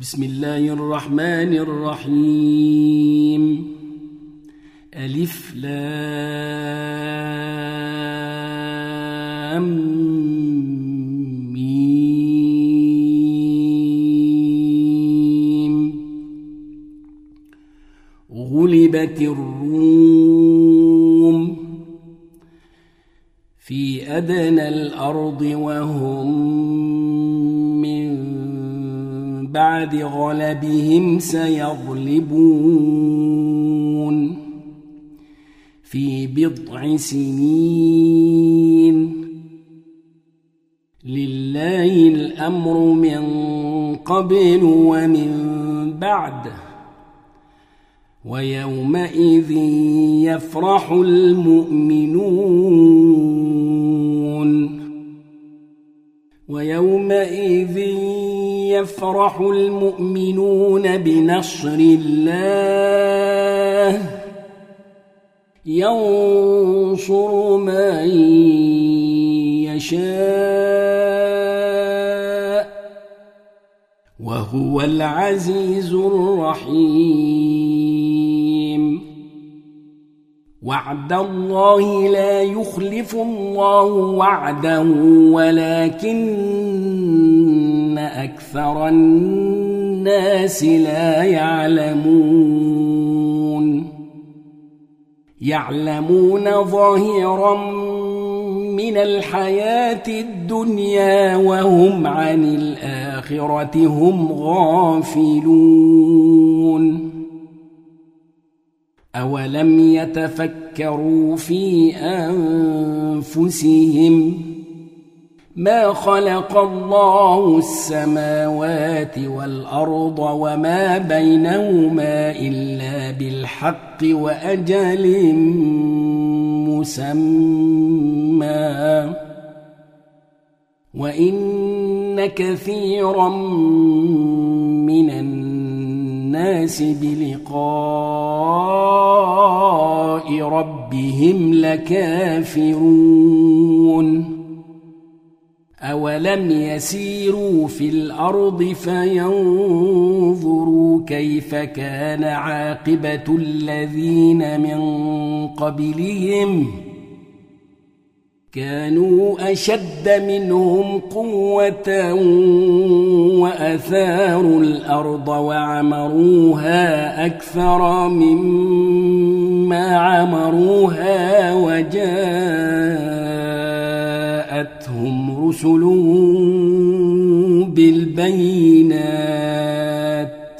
بسم الله الرحمن الرحيم. ألف لام ميم. غلبت الروم في أدنى الأرض وهم بعد غلبهم سيغلبون في بضع سنين. لله الأمر من قبل ومن بعد ويومئذ يفرح المؤمنون بنصر الله ينصر من يشاء وهو العزيز الرحيم. وعد الله لا يخلف الله وعده ولكن أكثر الناس لا يعلمون ظاهرا من الحياة الدنيا وهم عن الآخرة هم غافلون. أولم يتفكروا في أنفسهم ما خلق الله السماوات والأرض وما بينهما إلا بالحق وأجل مسمى وإن كثيرا من الناس بلقاء ربهم لكافرون. أولم يسيروا في الأرض فينظروا كيف كان عاقبة الذين من قبلهم كانوا أشد منهم قوة وأثاروا الأرض وعمروها أكثر مما عمروها وجاءتهم رسلهم بالبينات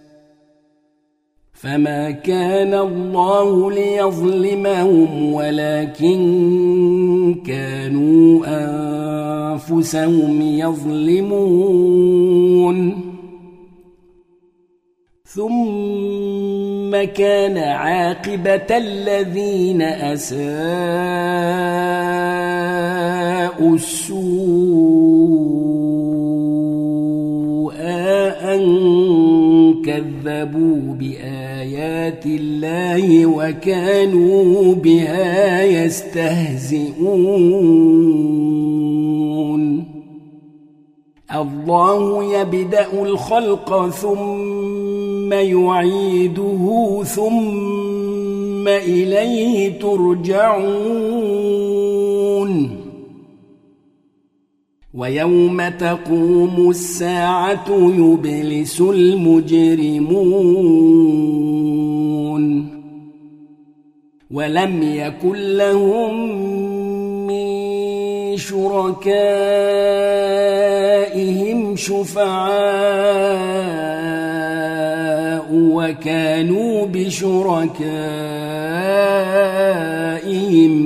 فما كان الله ليظلمهم ولكن كانوا أنفسهم يظلمون. ثم كان عاقبة الذين أساءوا السوء أن كذبوا بآيات الله وكانوا بها يستهزئون. الله يبدأ الخلق ثم يعيده ثم إليه ترجعون. ويوم تقوم الساعة يبلس المجرمون ولم يكن لهم من شركائهم شفعاء وكانوا بشركائهم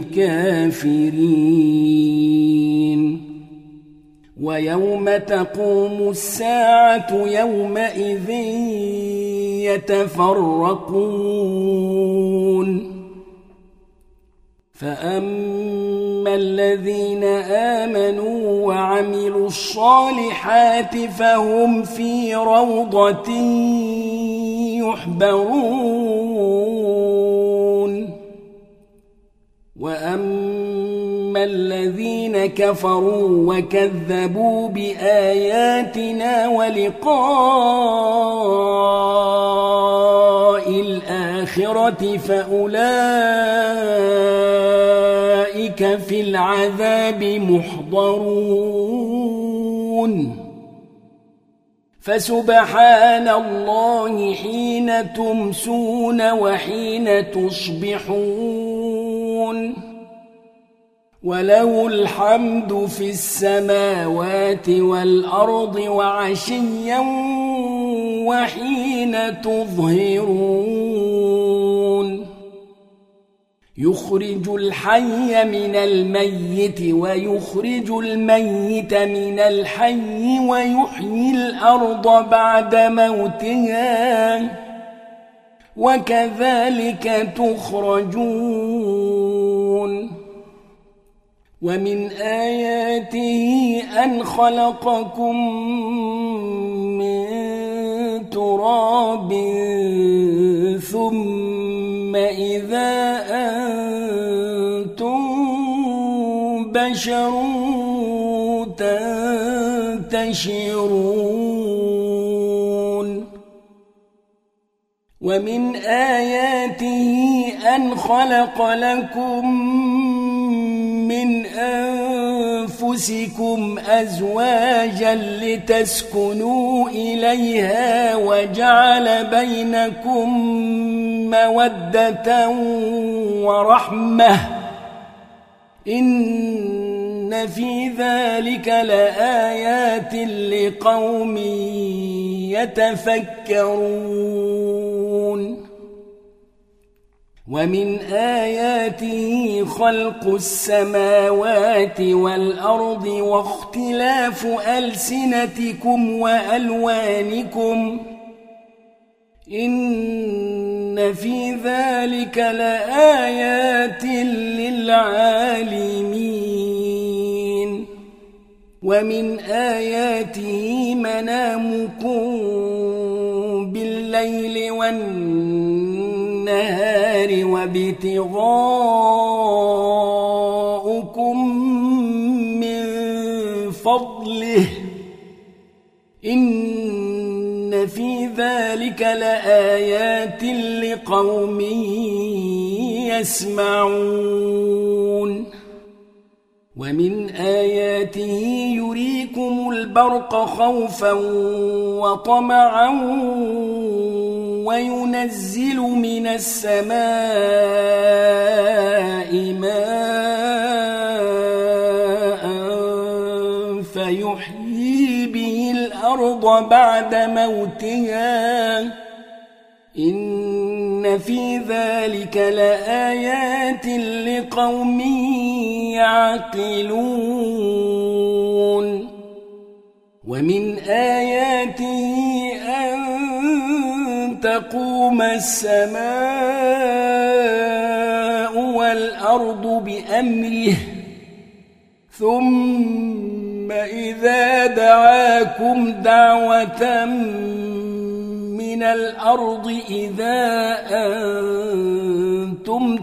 كافرين. ويوم تقوم الساعة يومئذ يتفرقون فأما الذين آمنوا وعملوا الصالحات فهم في روضة يحبرون. وأما الذين كفروا وكذبوا بآياتنا ولقاء الآخرة فأولئك في العذاب محضرون فسبحان الله حين تمسون وحين تصبحون وله الحمد في السماوات والأرض وعشيا وحين تظهرون يخرج الحي من الميت ويخرج الميت من الحي ويحيي الأرض بعد موتها وكذلك تخرجون ومن آياته أن خلقكم من تراب ثم إذا أنتم بشر تنتشرون ومن آياته أن خلق لكم من أنفسكم أزواجا لتسكنوا إليها وجعل بينكم مودة ورحمة إن في ذلك لآيات لقوم يتفكرون ومن آياته خلق السماوات والأرض واختلاف ألسنتكم وألوانكم إن في ذلك لآيات للعالمين ومن آياته منامكم بالليل والنهار وابتغاؤكم من فضله إن في ذلك لآيات لقوم يسمعون ومن آياته يريكم البرق خوفا وطمعا وينزل من السماء ماء فيحيي به الأرض بعد موتها إن في ذلك لآيات لقوم يعقلون ومن آياته أن تقوم السماء والأرض بأمره ثم إذا دعاكم دعوة من الأرض إذا أنتم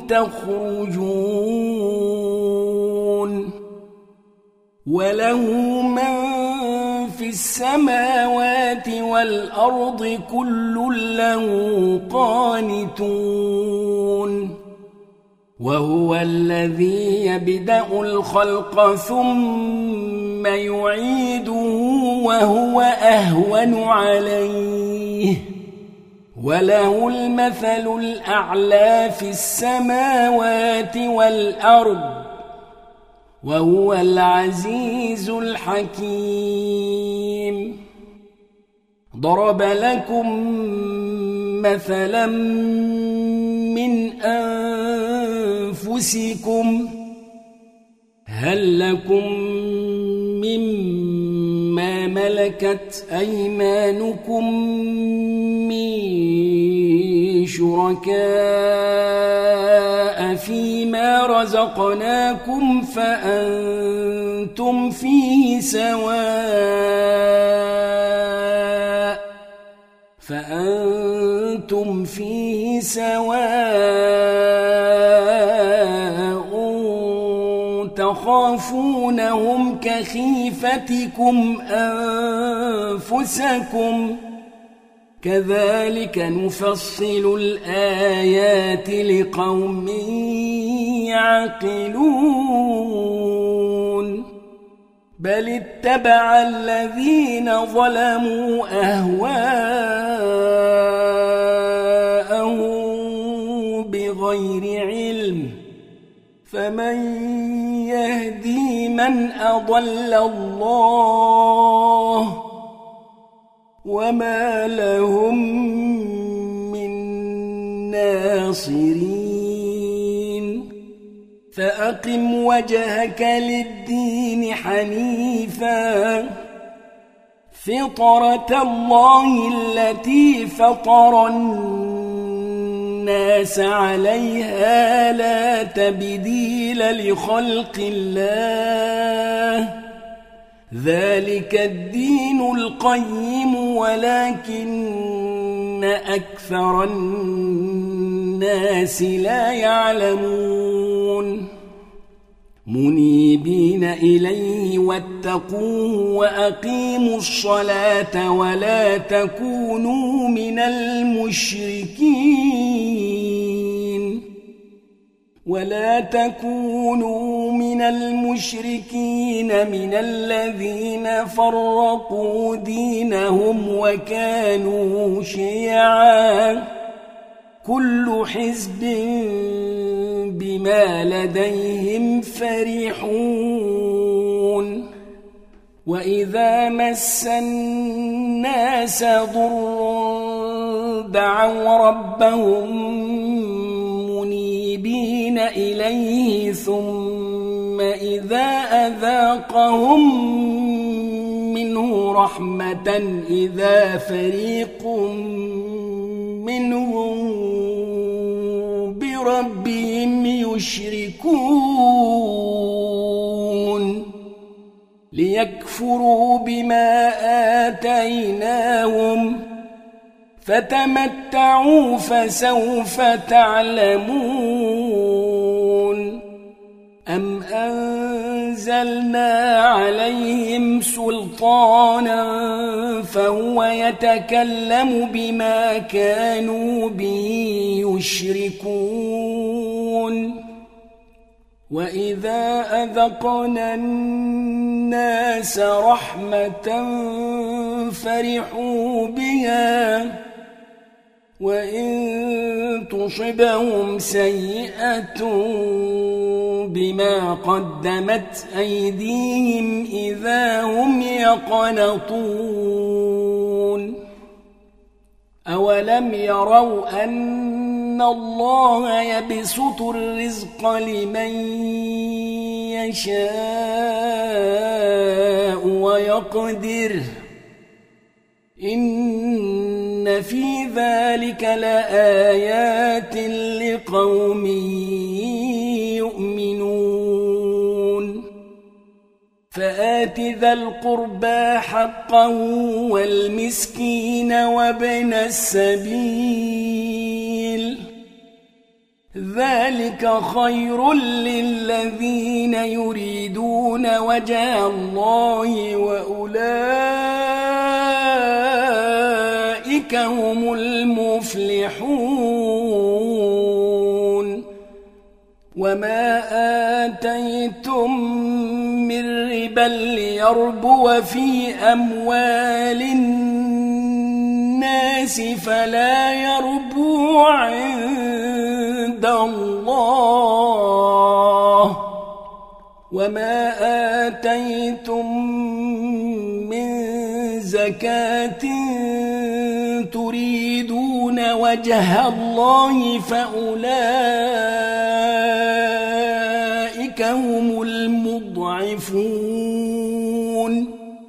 تخرجون وله من في السماوات والأرض كل له قانتون وهو الذي يبدأ الخلق ثم يعيده وهو أهون عليه وله المثل الأعلى في السماوات والأرض وهو العزيز الحكيم ضرب لكم مثلا من أنفسكم هل لكم مما ملكت أيمانكم من شركاء فيما رزقناكم فأنتم فيه سواء تخافونهم كخيفتكم أنفسكم كذلك نفصل الآيات لقوم يعقلون بل اتبع الذين ظلموا أهواءهم بغير علم فمن يهدي من أضل الله وما لهم من ناصرين فأقم وجهك للدين حنيفا فطرة الله التي فطر الناس عليها لا تبديل لخلق الله ذلك الدين القيم ولكن أكثر الناس لا يعلمون منيبين إليه واتقوه وأقيموا الصلاة ولا تكونوا من المشركين من الذين فرقوا دينهم وكانوا شيعا كل حزب بما لديهم فرحون وإذا مس الناس ضر دعوا ربهم منيبين إليه ثم إذا أذاقهم منه رحمة إذا فريق منهم بربهم يشركون ليكفروا بما آتيناهم فتمتعوا فسوف تعلمون أم أنزلنا عليهم سلطانا فهو يتكلم بما كانوا به يشركون وإذا أذقنا الناس رحمة فرحوا بها وإن تصبهم سيئة بما قدمت أيديهم إذا هم يقنطون أولم يروا أن الله يبسط الرزق لمن يشاء ويقدر إن في ذلك لآيات لقوم يؤمنون فآت ذا القربى حقه والمسكين وابن السبيل ذلك خير للذين يريدون وجه الله وأولئك هم المفلحون وما آتيتم من ربا ليربو في أموال الناس فلا يربو عند الله وما آتيتم من زكاة تريدون وجه الله فأولئك هم المضعفون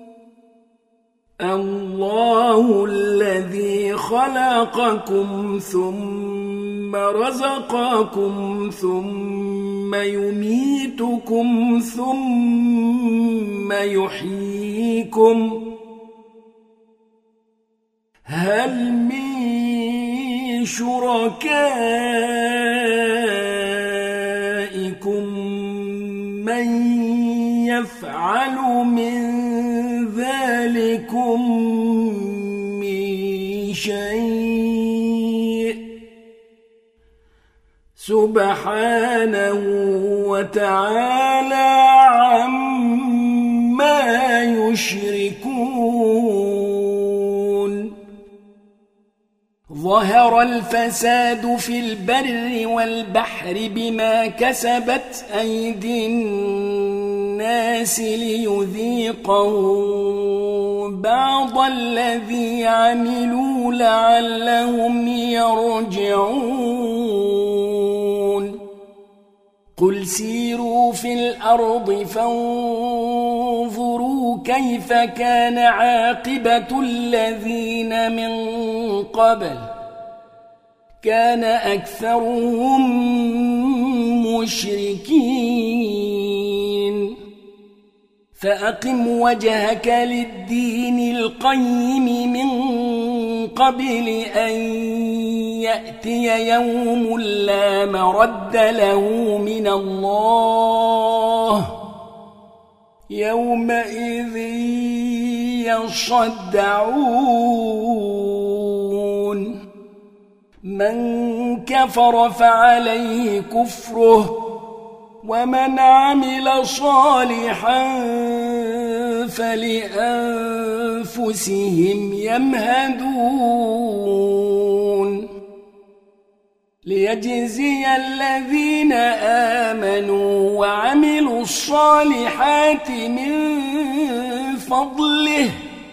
الله الذي خلقكم ثم رزقكم ثم يميتكم ثم يحييكم هل من شركائكم من يفعل من ذلكم من شيء سبحانه وتعالى عما يشركون ظهر الفساد في البر والبحر بما كسبت أيدي الناس ليذيقهم بعض الذي عملوا لعلهم يرجعون قل سيروا في الأرض فانظروا كيف كان عاقبة الذين من قبل كان أكثرهم مشركين فأقم وجهك للدين القيم من قبل أن يأتي يوم لا مرد له من الله يومئذ يصدعون من كفر فعليه كفره ومن عمل صالحا فلأنفسهم يمهدون ليجزي الذين آمنوا وعملوا الصالحات من فضله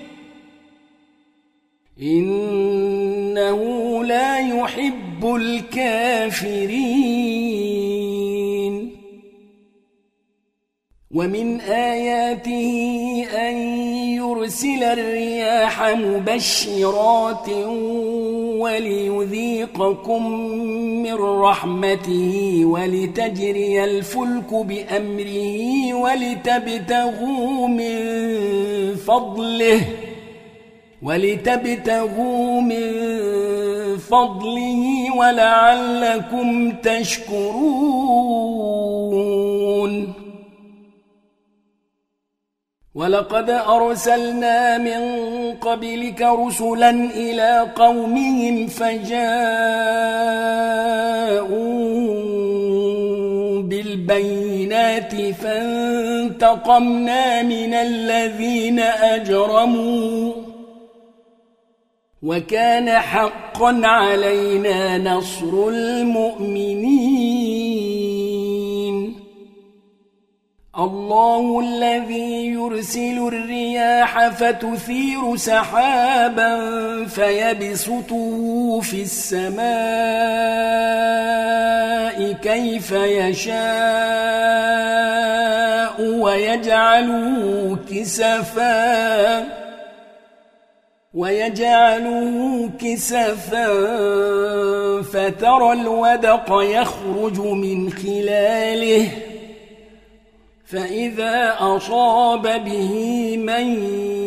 إنه لا يحب الكافرين ومن آياته أن يرسل الرياح مبشرات وليذيقكم من رحمته ولتجري الفلك بأمره ولتبتغوا من فضله ولعلكم تشكرون ولقد أرسلنا من قبلك رسلا إلى قومهم فجاءوا بالبينات فانتقمنا من الذين أجرموا وكان حقا علينا نصر المؤمنين الله الذي يرسل الرياح فتثير سحابا فيبسطه في السماء كيف يشاء ويجعله كسفا فترى الودق يخرج من خلاله فإذا أصاب به من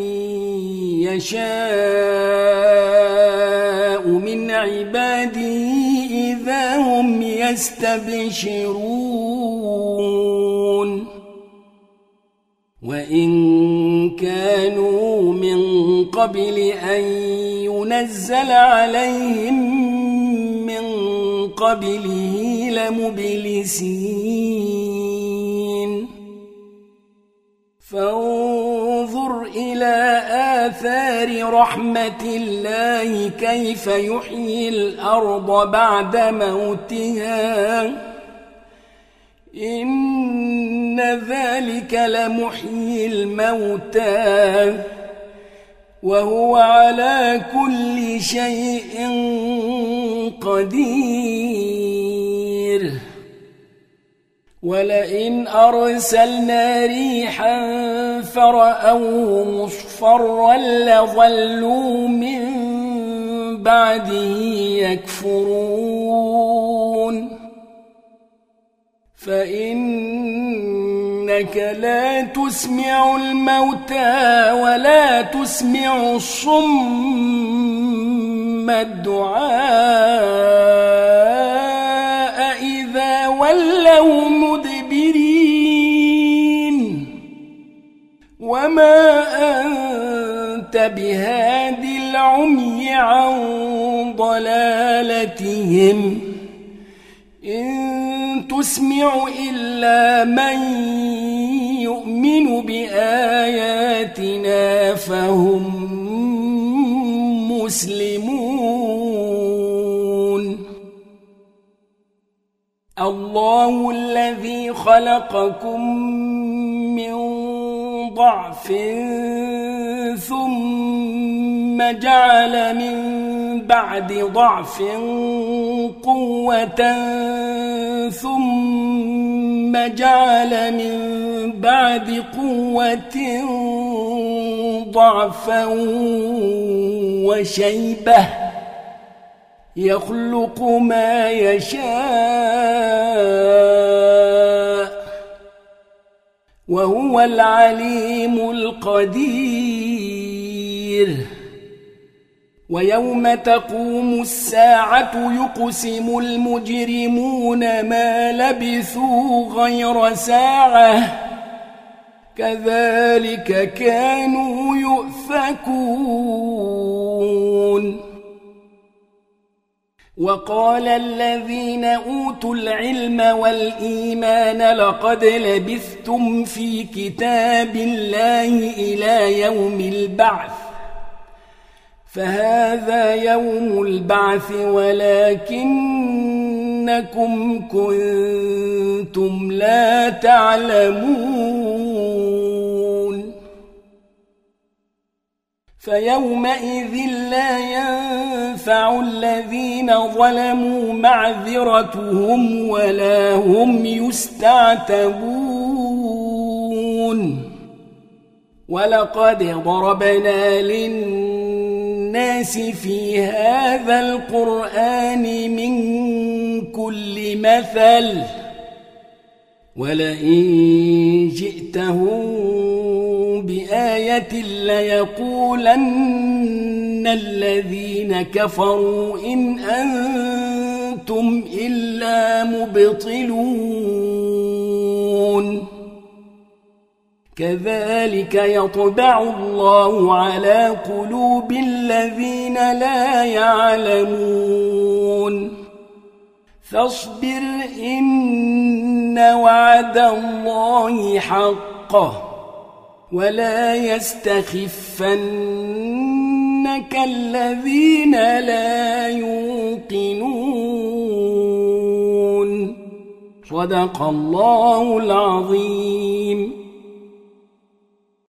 يشاء من عباده إذا هم يستبشرون وإن كانوا من قبل أن ينزل عليهم من قبله لمبلسين فانظر إلى آثار رحمة الله كيف يحيي الأرض بعد موتها إن ذلك لمحيي الموتى وهو على كل شيء قدير ولئن أرسلنا ريحا فرأوه مصفرا لظلوا من بعده يكفرون فإنك لا تسمع الموتى ولا تسمع الصم الدعاء إذا ولوا مدبرين وما أنت بهاد العمي عن ضلالتهم إن تسمع إلا من يؤمن بآياتنا فهم مسلمون. الله الذي خلقكم من ضعف ثم جعل من بعد ضعف قوة ثم جعل من بعد قوة ضعفا وشيبة يخلق ما يشاء وهو العليم القدير. ويوم تقوم الساعة يقسم المجرمون ما لبثوا غير ساعة كذلك كانوا يؤفكون. وقال الذين أوتوا العلم والإيمان لقد لبثتم في كتاب الله إلى يوم البعث فهذا يوم البعث ولكنكم كنتم لا تعلمون. فيومئذ لا ينفع الذين ظلموا معذرتهم ولا هم يستعتبون. ولقد ضربنا للناس في هذا القرآن من كل مثل ولئن جئتهم بآية ليقولن الذين كفروا إن أنتم إلا مبطلون. كذلك يطبع الله على قلوب الذين لا يعلمون. فاصبر إن وعد الله حق ولا يستخفنك الذين لا يوقنون. صدق الله العظيم.